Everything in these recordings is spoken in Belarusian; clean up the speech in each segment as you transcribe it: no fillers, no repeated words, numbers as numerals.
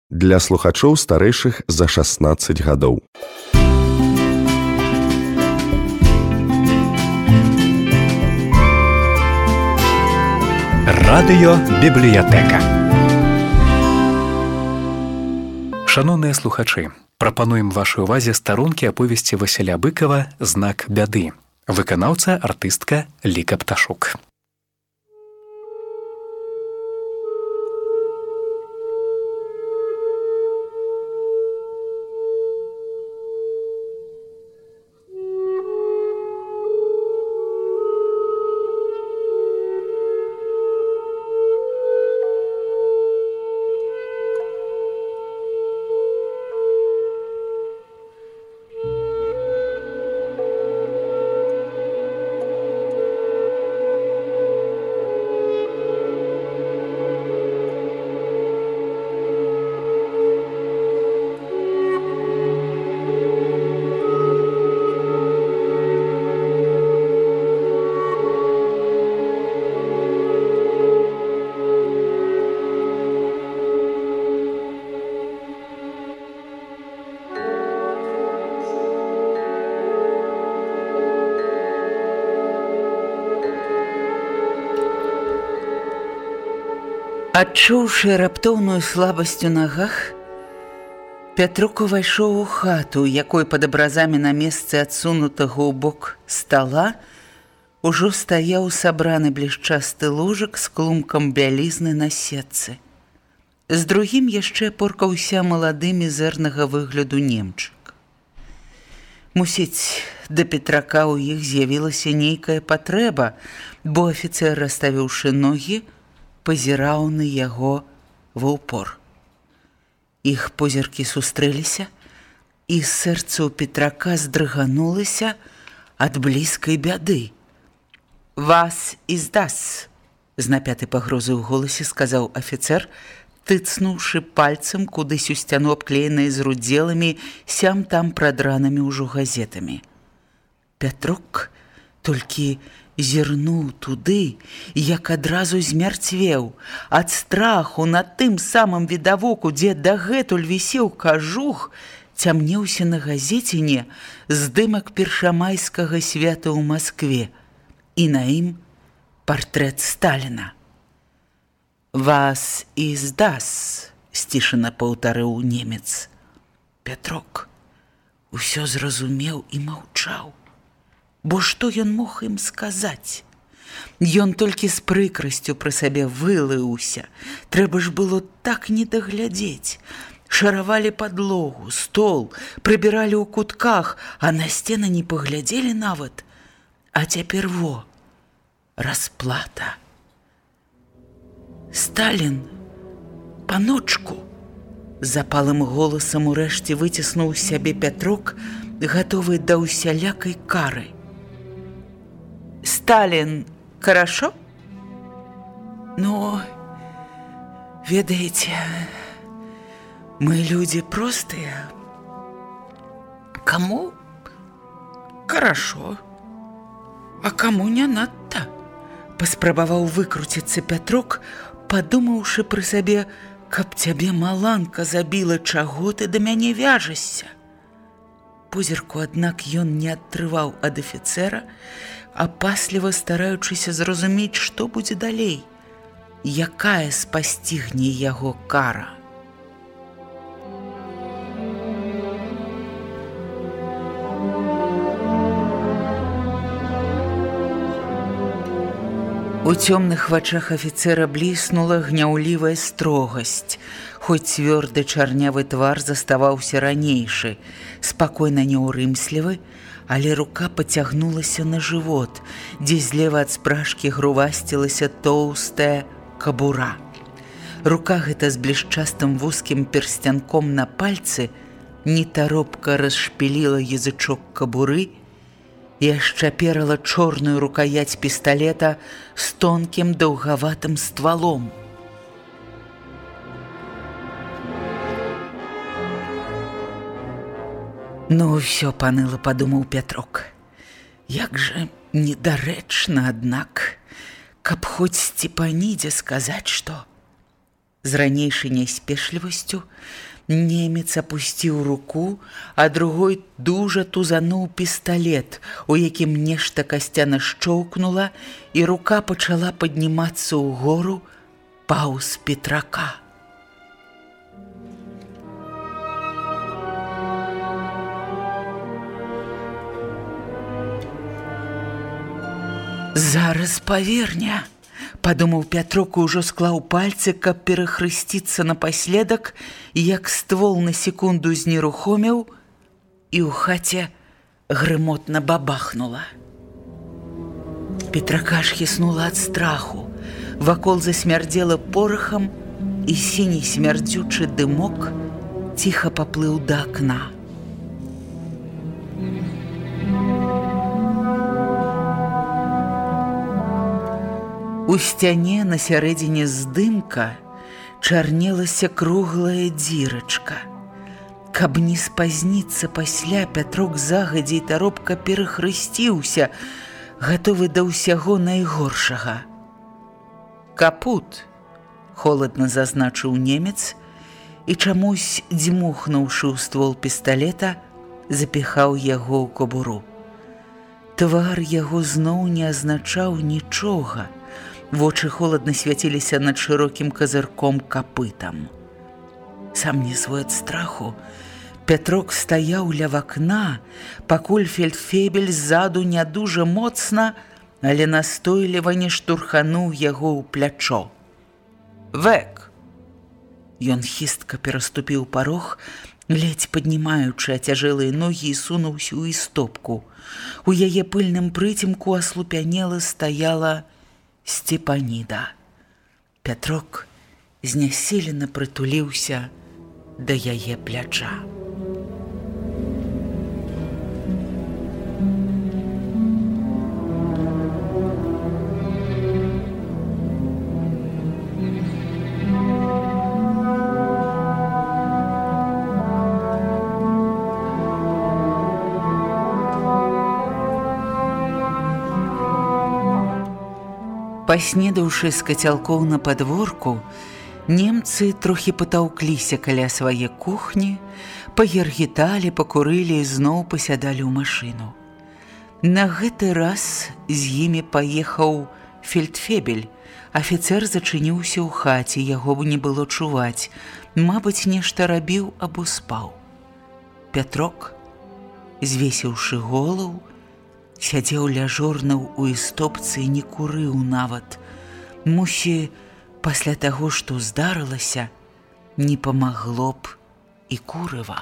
Для слухачоў старэйшых за 16 гадоў. Радыёбібліятэка. Шаноўныя слухачы, прапануем вашай увазе старонкі аповесці Васіля Быкава «Знак бяды». Выканаўца артыстка Ліка Пташук. Адчуўшы раптоўную слабасць у нагах, Пятрук увайшоў у хату, якой пад абразамі на месцы адсунутага ў бок стала ужо стаяў сабраны блішчасты ложак з клумкам бялізны на сетцы. З другім яшчэ поркаўся малады мізэрнага выгляду немчык. Мусіць, да Петрака ў іх з'явілася нейкая патрэба, бо афіцэр, расставіўшы ногі, пазіраў на яго ва ўпор. Іх позіркі сустрэліся, і сэрца ў Петрака здрыганулася ад блізкай бяды. «Вас издас», — з напятай пагрозай у голасе сказаў афіцэр, тыцнуўшы пальцам кудысь у сцяну, абклеенай з рудзеламі, сям-там прадранымі ўжо газетамі. Пятрук толькі зірнуў туды, як адразу змярцвеў. Ад страху на тым самым відавоку, дзе дагэтуль вісеў кажух, цямнеўся на газеціне здымак першамайскага свята ў Маскве, і на ім партрэт Сталіна. «Вас издас», — сцішана паўтарыў немец. Пятрук усё зразумеў і маўчаў. Бо што ён мог ім сказаць? Ён толькі з прыкрасцю пры сабе вылыўся. Трэба ж было так не даглядзець. Шаравалі падлогу, стол, прыбіралі ў кутках, а на сцены не паглядзелі нават. А цяпер во, расплата. «Сталін, паночку», — запалым голасам урэшце выціснуў з сябе Пятрук, гатовы да ўсялякай кары. «Сталин, хорошо?» «Ну, ведаете, мы люди простые. Кому хорошо, а кому не надо», — паспрабаваў выкруціцца Пятрук, падумаўшы пры сабе, каб цябе маланка забіла, чаго ты да мяне вяжешся. Позірку, аднак, ён не атрываў ад афіцэра, апасліва стараючыся зразумець, што будзе далей, якая спасцігне яго кара. У цёмных вачах афіцэра бліснула гняўлівая строгасць, хоць цвёрды чарнявы твар заставаўся ранейшы, спакойна няўрымслівы, але рука пацягнулася на жывот, дзе злева ад спражкі грувасцілася тоўстая кабура. Рука гэта з блішчастым вузкім персцянком на пальцы нетаропка расшпіліла язычок кабуры і ашчаперала чорную рукаяць пісталета з тонкім даўгаватым ствалом. «Ну, ўсё, паныла», — падумаў Пятрук. «Як жа недарэчна, аднак, каб хоць Сцепанідзе сказаць, што З ранейшай няспешлівасцю немец апусціў руку, а другой дужа тузануў пісталет, у якім нешта касцяна шчоўкнула, і рука пачала паднімацца ўгору паўз Петрака. «Зараз паверня», – падумаў Пятрок і ўжо склаў пальцы, каб перахрысціцца напаследак, як ствол на секунду знерухомеў, і ў хаце грымотна бабахнула. Петрака ж хіснула ад страху. Вакол засмярдзела порахам, і сіні смярдзючы дымок ціха паплыў да акна. У сцяне на сярэдзіне здымка чарнелася круглая дзірачка. Каб не спазніцца пасля, Пятрок загадзя і таропка перахрысціўся, гатовы да ўсяго найгоршага. «Капут!» – холадна зазначыў немец і, чамусь дзьмухнуўшы ў ствол пісталета, запіхаў яго ў кобуру. Твар яго зноў не азначаў нічога. Вочы холадна свяціліся над шырокім казырком капытам. Сам не свой ад страху, Пятрок стаяў ля вакна, пакуль фельдфебель ззаду не дужа моцна, але настойліва не штурхануў яго ў плячо. «Век!» Ён хістка пераступіў парог, ледзь паднімаючы ацяжэлыя ногі, і сунуўся ў істопку. У яе пыльным прыцемку аслупянела стаяла Степаніда. Пятрок знясілена прытуліўся да яе пляча. Паснедаўшы з кацялкоў на падворку, немцы трохі патаўкліся каля свае кухні, пагергіталі, пакурылі і зноў пасядалі ў машыну. На гэты раз з імі паехаў фельдфебель. Афіцэр зачыніўся ў хаце, яго б не было чуваць. Мабыць, нешта рабіў або спаў. Пятрок, звесіўшы голову, сядзеў ляжорнаў у істопцы і не курыў нават. Мусі, пасля таго, што здарылася, не памагло б і курыва.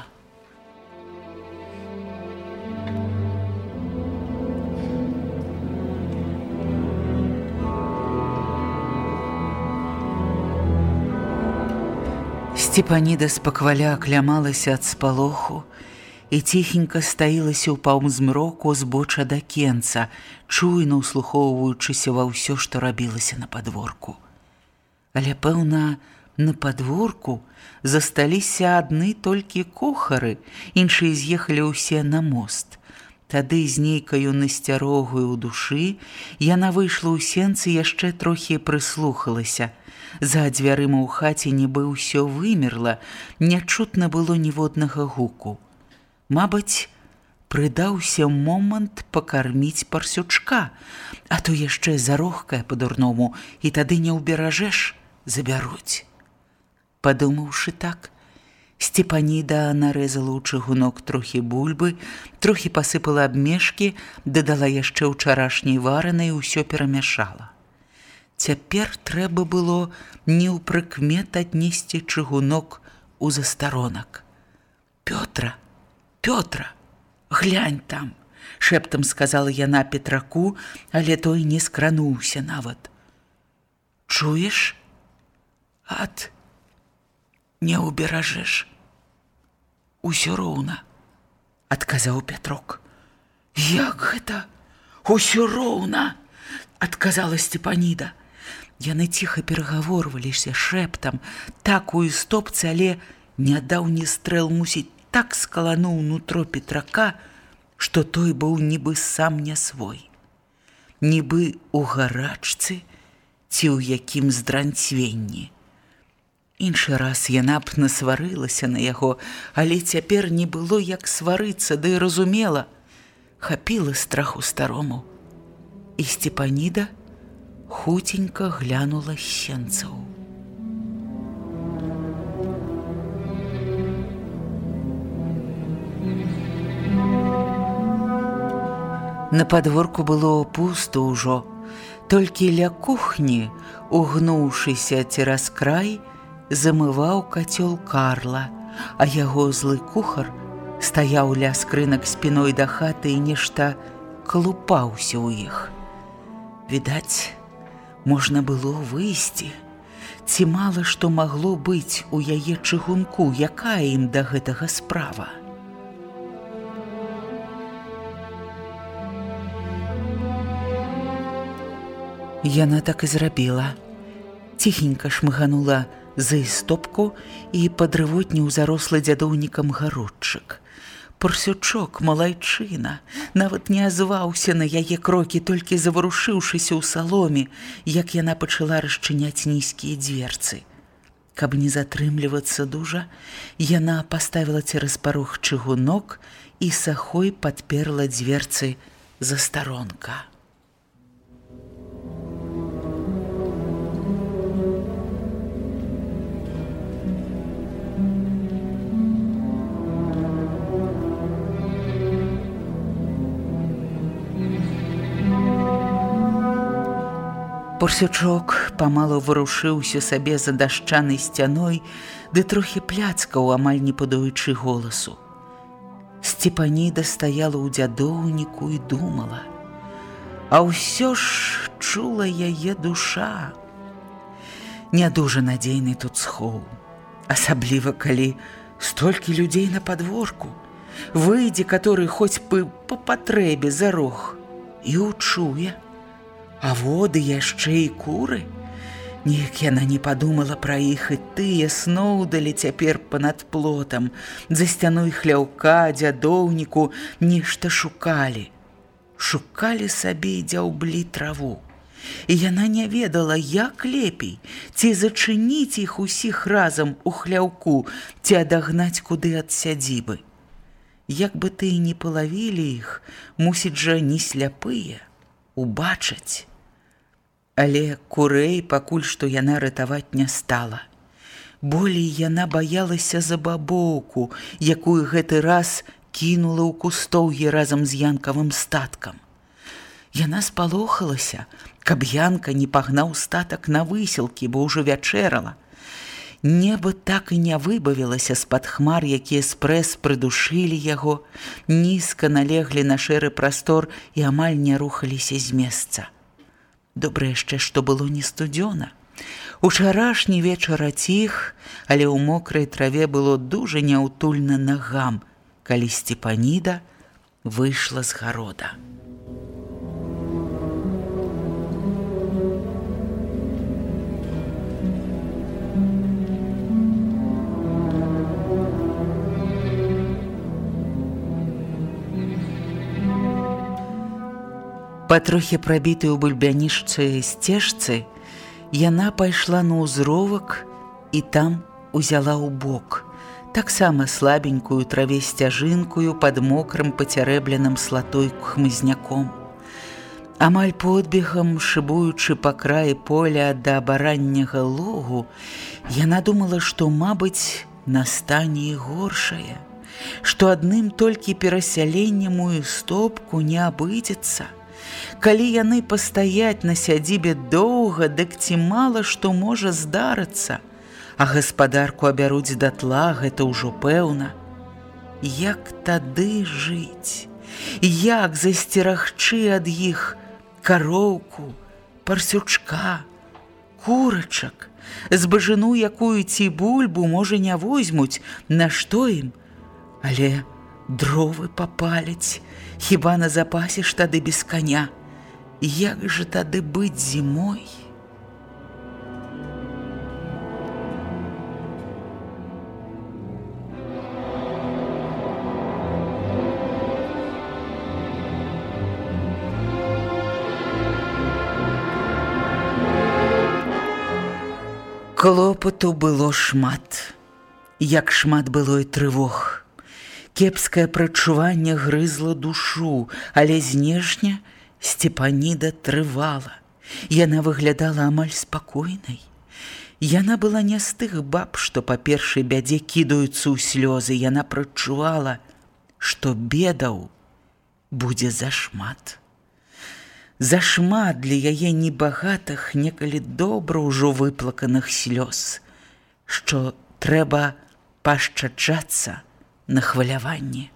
Степаніда спакваля аклямалася ад спалоху і ціхенька стаілася ў паўзмроку збоча да кенца, чуйна ўслухоўваючыся ва ўсё, што рабілася на падворку. Але, пэўна, на падворку засталіся адны толькі кухары, іншыя з'ехалі ўсе на мост. Тады з нейкаю насцярогаю ў душы яна выйшла ў сенцы, яшчэ трохі прыслухалася. За дзвярыма ў хаце нібы ўсё вымерла, нячутна было ніводнага гуку. Мабыць, прыдаўся момант пакарміць парсючка, а то яшчэ зарохкае па-дурному, і тады не ўберажэш, забяруць. Падумаўшы так, Степаніда нарэзала ў чыгунок трохі бульбы, трохі пасыпала абмешкі, дадала яшчэ ўчарашняй варанай і ўсё перамяшала. Цяпер трэба было неўпрыкмет аднесці чыгунок у застаронак. «Пётра, Пётра, глянь там!» – шэптам сказала яна Петраку, але той не скрануўся нават. «Чуеш? Ад, не ўберажэш. Усё роўна», – адказаў Пятрок. «Як гэта? Усё роўна!» – адказала Степаніда. Яны ціха перагаворваліся шэптам, так у істопцы, але нядаўні стрэл, мусіць, так скалануў нутро Петрака, што той быў нібы сам не свой. Нібы ў гарачцы ці ў якім здранцвенні. Іншы раз яна б насварылася на яго, але цяпер не было як сварыцца, ды разумела. Хапіла страху старому. І Степаніда хуценька глянула з сенцаў. На падворку было пуста ўжо, толькі ля кухні, угнуўшыся цераз край, замываў кацёл Карла, а яго злы кухар стаяў ля скрынак спіной да хаты і нешта калупаўся ў іх. Відаць, можна было выйсці. Ці мала што магло быць у яе чыгунку, якая ім да гэтага справа? Яна так і зрабіла. Ціхенька шмыганула за істопку і падрывотніў зарослы дзядоўнікам гародчык. Парсючок, малайчына, нават не азваўся на яе крокі, толькі заварушыўшыся ў саломе, як яна пачала расчыняць нізкія дзверцы. Каб не затрымлівацца дужа, яна паставіла цераз парог чыгунок і сахой падперла дзверцы застаронка. Парсючок памалу варушыўся сабе за дашчанай сцяной, ды трохі пляцкаў, амаль не падаючы голасу. Степаніда стаяла ў дзядоўніку і думала. А ўсё ж чула яе душа. Не дужа надзейны тут схоў, асабліва калі столькі людзей на падворку, выйдзе каторы хоць бы па патрэбе за рог і учуе. А воды яшчэ і куры? Неяк яна не падумала пра іх, і тыя сноўдалі цяпер панад плотам. За сцяной хляўка, дзядоўніку нешта шукалі. Шукалі сабе і дзяўблі траву. І яна не ведала, як лепей, ці зачыніць іх усіх разам у хляўку, ці адагнаць куды ад сядзібы. Як бы ты і не палавілі іх, мусіць жа не сляпыя, убачаць. Але курэй пакуль што яна ратаваць не стала. Болей яна баялася за бабоўку, якую гэты раз кінула ў кустоўе разам з янкавым статкам. Яна спалохалася, каб янка не пагнаў статак на выселкі, бо ўжо вячэрала. Неба так і не выбавілася з-пад хмар, якія спрэс прыдушылі яго, нізка налеглі на шэры прастор і амаль не рухаліся з месца. Добра яшчэ, што было не студзёна. Учарашні вечар аціх, але ў мокрай траве было дужа няўтульна нагам, калі Степаніда выйшла з гарода. Па трохі прабітай у бульбянішчы сцежцы яна пайшла на ўзровак і там узяла ў бок, таксама слабенькую траве сцяжынкую пад мокрым пацярэбленым слатой хмызняком. Амаль подбегам, шыбуючы па краі поля да баранняга логу, яна думала, што, мабыць, настане і горшае, што адным толькі перасяленнем у істопку не абыдзецца. Калі яны пастаяць на сядзібе доўга, дык ці мала што можа здарыцца, а гаспадарку абяруць датла, гэта ўжо пэўна. Як тады жыць? Як засцерагчы ад іх кароўку, парсючка, курачак, збажыну, якую ці бульбу, можа, не возьмуць, на што ім? Але дровы папаляць, хіба на запасіш тады без каня? Як жа тады быць зімой? Клопату было шмат, як шмат было і трывог. Кепскае прачуванне грызла душу, але знешне Степаніда трывала. Яна выглядала амаль спакойнай. Яна была не з тых баб, што па першай бядзе кідаюцца ў слёзы. Яна прачувала, што бедаў будзе зашмат. Зашмат для яе небагатых, некалі добра ўжо выплаканых слёз, што трэба пашчаджацца на хваляванні.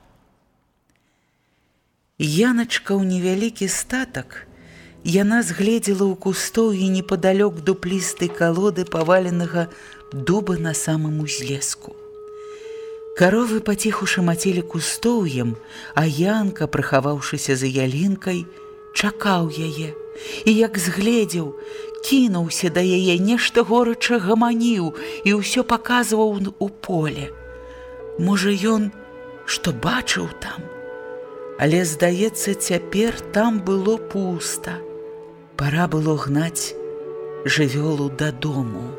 Яначка ў невялікі статак, яна згледзела ў кустоўі непадалёк дуплістай калоды паваленага дуба на самым узлеску. Каровы паціху шамацелі кустоўем, а Янка, прыхаваўшыся за ялінкай, чакаў яе, і як згледзеў, кінуўся да яе, нешта горача гаманіў і ўсё паказваў у поле. Можа, ён што бачыў там? Але, здаецца, цяпер там было пуста. Пара было гнаць жывёлу дадому.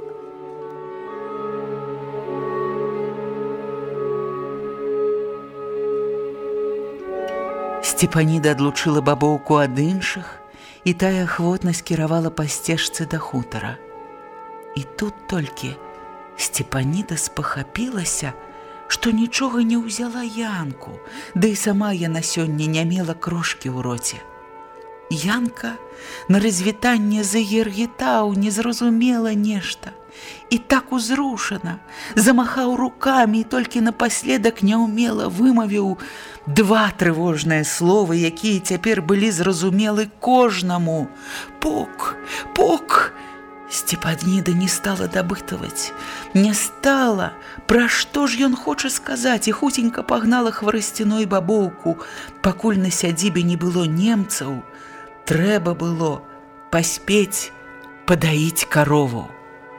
Степаніда адлучыла бабоўку ад іншых, і тая ахвотна скіравала па сцежцы да хутара. І тут толькі Степаніда спахапілася, што нічога не ўзяла Янку, ды і сама яна сёння не мела крошкі ў роце. Янка на развітанне заергетаў, незразумела нешта, і так узрушана, замахаў рукамі і толькі напаследак няўмела вымавіў два трывожныя словы, якія цяпер былі зразумелы кожнаму. «Пук! Пук!» Степаніда не стала дабытаваць, не стала, пра што ж ён хоча сказаць, і хуценька пагнала хварасцяной бабоўку. Пакуль на сядзібе не было немцаў, трэба было паспець падаіць карову.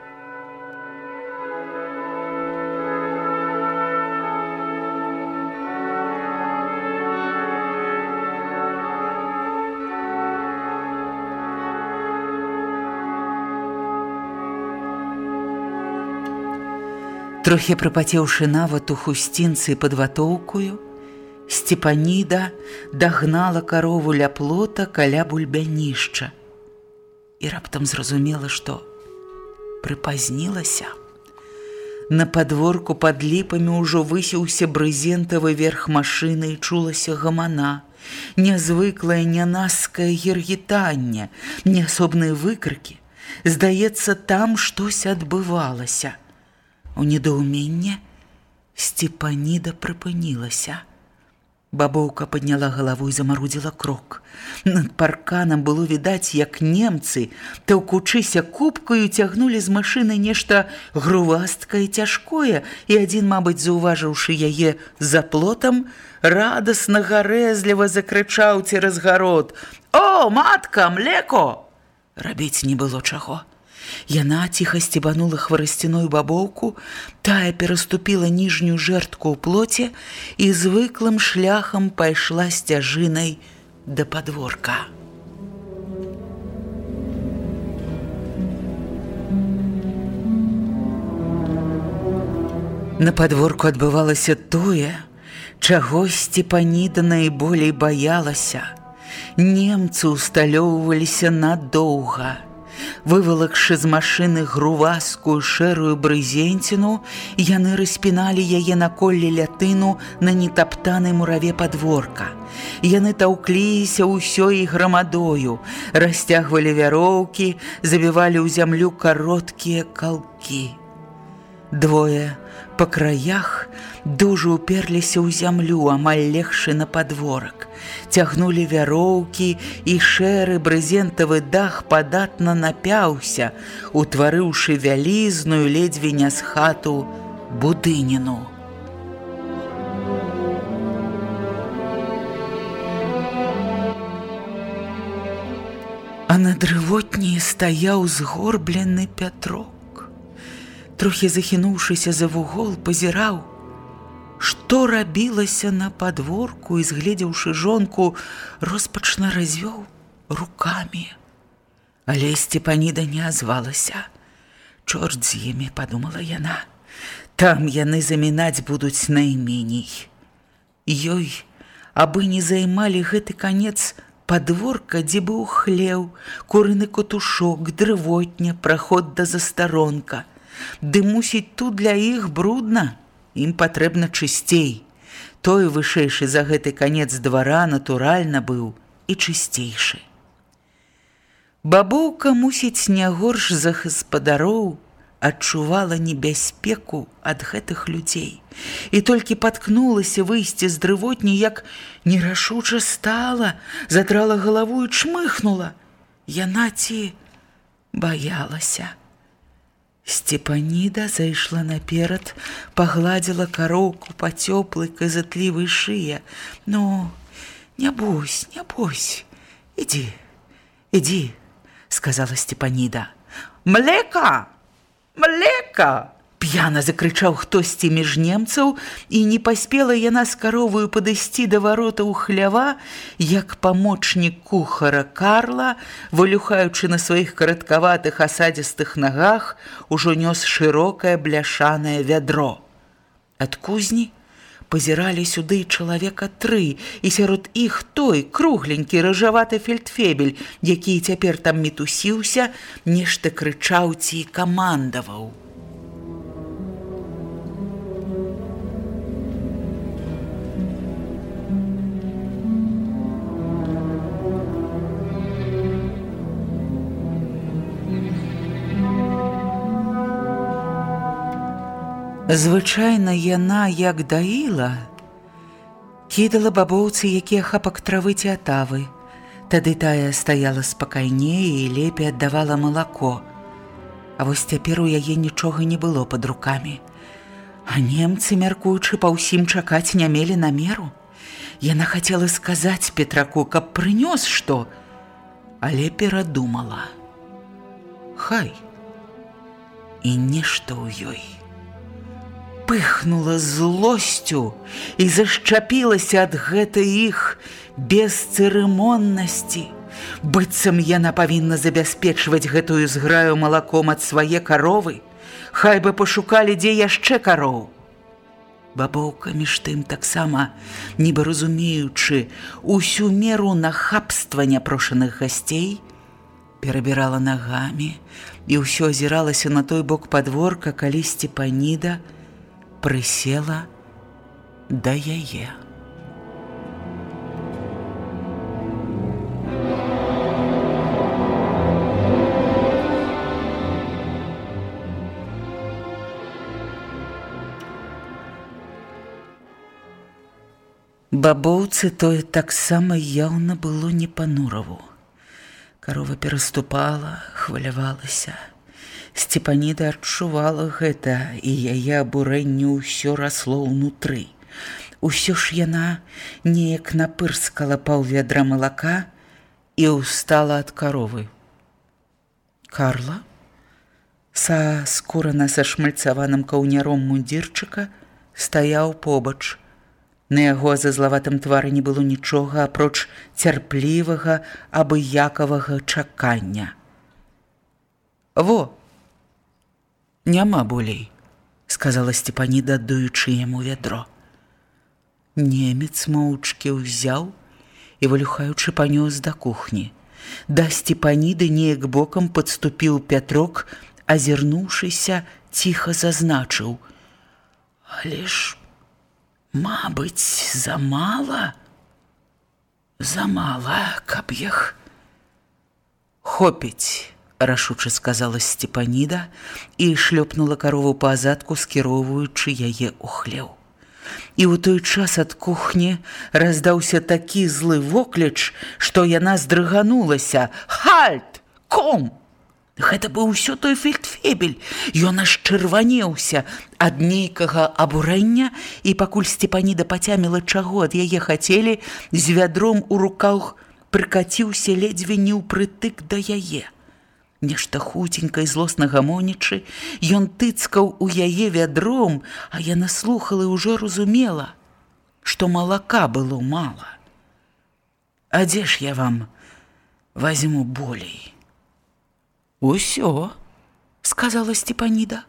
Трохі прыпацеўшы нават у хусцінцы пад ватоўкаю, Степаніда дагнала карову ля плота каля бульбянішча і раптам зразумела, што прыпазнілася. На падворку пад ліпамі ўжо высіўся брызентавы верх машыны і чулася гамана, нязвыклае нянаскае гергетанне, неасобныя выкрыкі. Здаецца, там штось адбывалася. У недоуменне Степаніда прыпынілася. Бабоўка падняла галаву і замарудзіла крок. Над парканам было відаць, як немцы, таўкучыся купкаю, цягнулі з машыны нешта грувасткае, цяжкое, і адзін, мабыць, заўважыўшы яе за плотам, радасна гарэзліва закрычаў цераз гарод: «О, матка, млеко!» Рабіць не было чаго. Яна ціха сцебанула хварасцяную бабоўку, тая пераступіла ніжнюю жэртку ў плоце і звыклым шляхам пайшла сцяжынай да падворка. На падворку адбывалася тое, чаго Степаніда найболей баялася. Немцы усталёўваліся надоўга. Вывалакшы з машыны груваскую шэрую брызенціну, яны распіналі яе на колле лятыну на нетаптанай мураве падворка. Яны таўкліся ўсёй грамадою, расцягвалі вяроўкі, забівалі ў зямлю кароткія калкі. Двое па краях дужа ўперліся ў зямлю, амаль легшы на падворак. Цягнулі вяроўкі, і шэры брызентавы дах падатна напяўся, утварыўшы вялізную, ледзьве не з хату, будыніну. А на дрывотні стаяў згорблены Пятрок. Трохі захінуўшыся за вугол, пазіраў, што рабілася на падворку, і, згледзеўшы жонку, роспачна развёў рукамі. Але Степаніда не азвалася. Чорт з імі, падумала яна. Там яны замінаць будуць найменей. Ёй, абы не займалі гэты канец падворка, дзе быў хлеў, курыны котушок, дрывотня, праход да застаронка. Ды мусіць тут для іх брудна, ім патрэбна чысцей. Той вышэйшы за гэты канец двара натуральна быў і чысцейшы. Бабоўка, мусіць, не горш за гаспадароў, адчувала небяспеку ад гэтых людзей. І толькі паткнулася выйсці з дрывотні, як нерашуча стала, затрала галаву і чмыхнула. Яна ці баялася. Степаніда зайшла наперад, пагладзіла кароўку па цёплай казатлівай шые. «Ну, не бойся, не бойся, иди», — сказала Степаніда. «Млека! Млека!» П'яна закрычаў хтосьці між немцаў, і не паспела яна з кароваю падысці да варотаў хлява, як памочнік кухара Карла, вылюхаючы на сваіх караткаватых асадзістых нагах, ужо нёс шырокае бляшанае вядро. Ад кузні пазіралі сюды чалавека 3, і сярод іх той кругленькі рыжаваты фельдфебель, які цяпер там мітусіўся, нешта крычаў ці камандаваў. Звычайна яна, як даіла, кідала бабоўцы які ахапак травы ці атавы. Тады тая стаяла спакайней і лепей аддавала малако. А вось цяпер у яе нічога не было пад рукамі. А немцы, мяркуючы па ўсім чакаць, не мелі намеру. Яна хацела сказаць Петраку, каб прынёс што, але перадумала. Хай, і нешта ў ёй пыхнула злосцю і зашчапілася ад гэтай іх бесцырымоннасці. Быццам яна павінна забяспечваць гэтую зграю малаком ад свае каровы. Хай бы пашукалі, дзе яшчэ кароў. Бабоўка між тым таксама, нібы разумеючы усю меру нахабства няпрошаных гасцей, перабірала нагамі і ўсё азіралася на той бок падворка, калі Степаніда прысела да яе. Бабоўцы тое таксама яўна было не па-нураву. Карова пераступала, хвалявалася. Степаніда адчувала гэта, і яе абурэнне ўсё расло ўнутры. Усё ж яна неяк напырскала паўвядра малака і ўстала ад каровы. Карла, са скурана са шмальцаваным каўняром мундзірчыка, стаяў побач. На яго зазлаватым твары не было нічога, апроч цярплівага, абыякавага чакання. «Во! Няма болей», — сказала Степаніда, аддаючы яму вядро. Немец моўчкі ўзяў і, вылюхаючы, панёс да кухні. Да Степаніды неяк бокам падступіў Пятрок, азірнуўшыся, ціха зазначыў: «Але ж, мабыць, замала, каб іх...» «Хопіць», — рашуча сказала Степаніда і шлёпнула карову па задку, скіроўваючы яе ў хлеў. І ў той час ад кухні раздаўся такі злы вокліч, што яна здрыганулася. «Хальт! Ком!» Гэта быў усё той фельдфебель. Ён аж чырванеўся ад нейкага абурэння, і пакуль Степаніда пацяміла, чаго ад яе хацелі, з вядром у руках прыкаціўся ледзьве не ўпрытык да яе. Нешта хуценька і злосна гамонячы, ён тыцкаў у яе вядром, а яна слухала і ўжо разумела, што малака было мала. «А дзе ж я вам вазьму болей?» «Усё», — сказала Степаніда.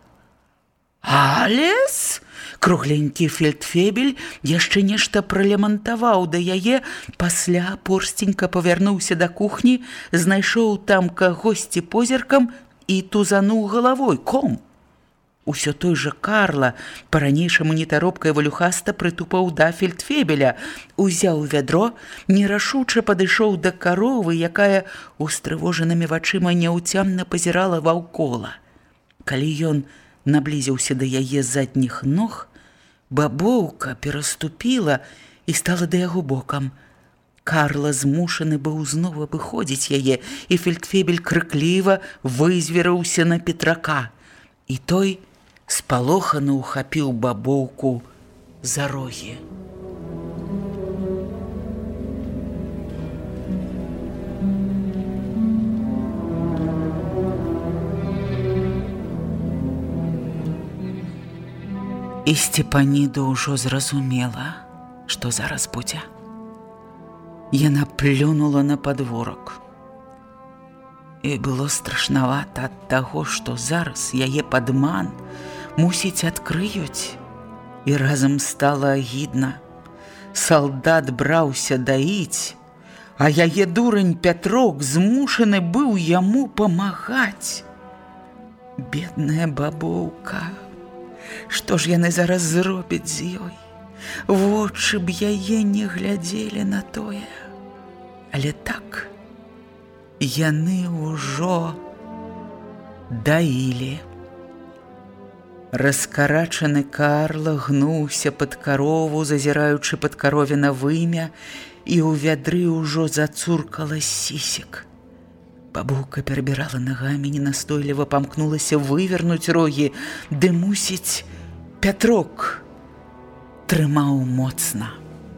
Алес? Кругленькі фельдфебель яшчэ нешта пралямантаваў да яе, пасля порстенька павярнуўся да кухні, знайшоў там кагосьці позіркам і тузануў галавой. Ком? Усё той жа Карла, па-ранейшаму нетаропкай валюхаста прытупаў да фельдфебеля, узяў вядро, нерашуча падышоў да каровы, якая устрывожанымі вачыма няўцямна пазірала ваўкола. Калі ён наблізіўся да яе задніх ног, бабоўка пераступіла і стала да яго бокам. Карла змушаны быў зноў абыходзіць яе, і фельдфебель крыкліва вызверыўся на Петрака. І той спалохана ўхапіў бабоўку за рогі. І Степаніда ўжо зразумела, што зараз будзе. Яна плюнула на падворак. І было страшнавата ад таго, што зараз яе падман, мусіць, адкрыюць. І разам стала агідна. Салдат браўся даіць, а яе дурань Пятрок змушаны быў яму памагаць. Бедная бабоўка, што ж яны зараз зробяць з ёй? Вочы б яе не глядзелі на тое. Але так, яны ўжо даілі. Раскарачаны Карла гнуўся пад карову, зазіраючы пад каровіна вымя, і ў вядры ўжо зацуркала сісек. Бабуўка перабірала нагамі, ненастойліва памкнулася вывернуць рогі, ды, мусіць, Пятрок трымаў моцна.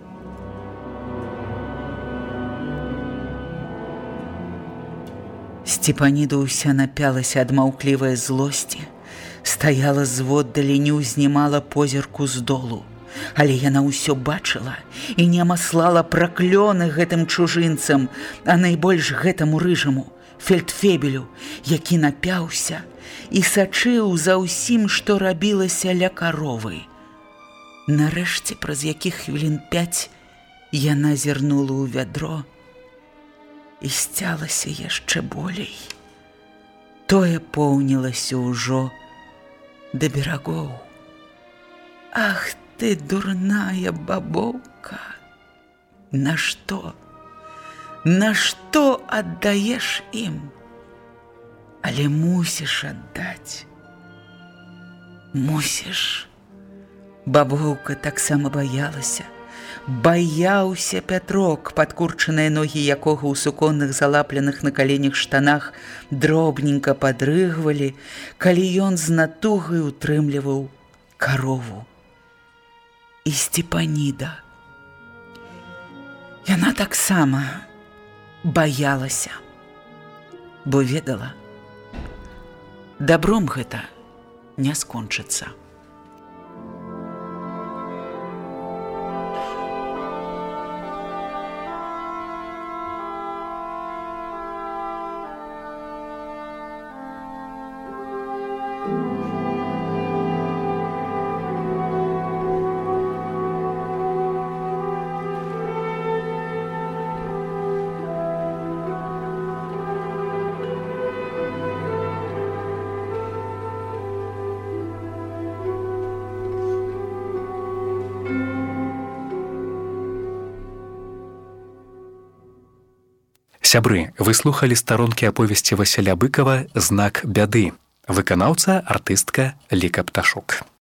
Степаніда ўся напялася ад маўклівай злосці, стаяла зводдалі, не ўзнімала позірку з долу. Але яна ўсё бачыла і не маслала праклёны гэтым чужынцам, а найбольш гэтаму рыжаму, фельдфебелю, які напяўся і сачыў за ўсім, што рабілася ля каровы. Нарэшце, праз якіх хвілін 5 яна зірнула ў вядро і сцялася яшчэ болей. Тое поўнілася ўжо да берагоў. Ах ты, дурная бабоўка! Нашто аддаеш ім? Але мусіш аддаць. Мусіш. Бабоўка таксама баялася. Баяўся Пятрок, падкурчаныя ногі якога ў суконных залапленых на каленях штанах дробненька падрыгвалі, калі ён з натугай утрымліваў карову. І Степаніда. Яна таксама баялася, бо ведала, дабром гэта не скончыцца. Сябры, вы слухалі старонкі аповесці Васіля Быкава «Знак бяды». Выканаўца, артыстка Ліка Пташук.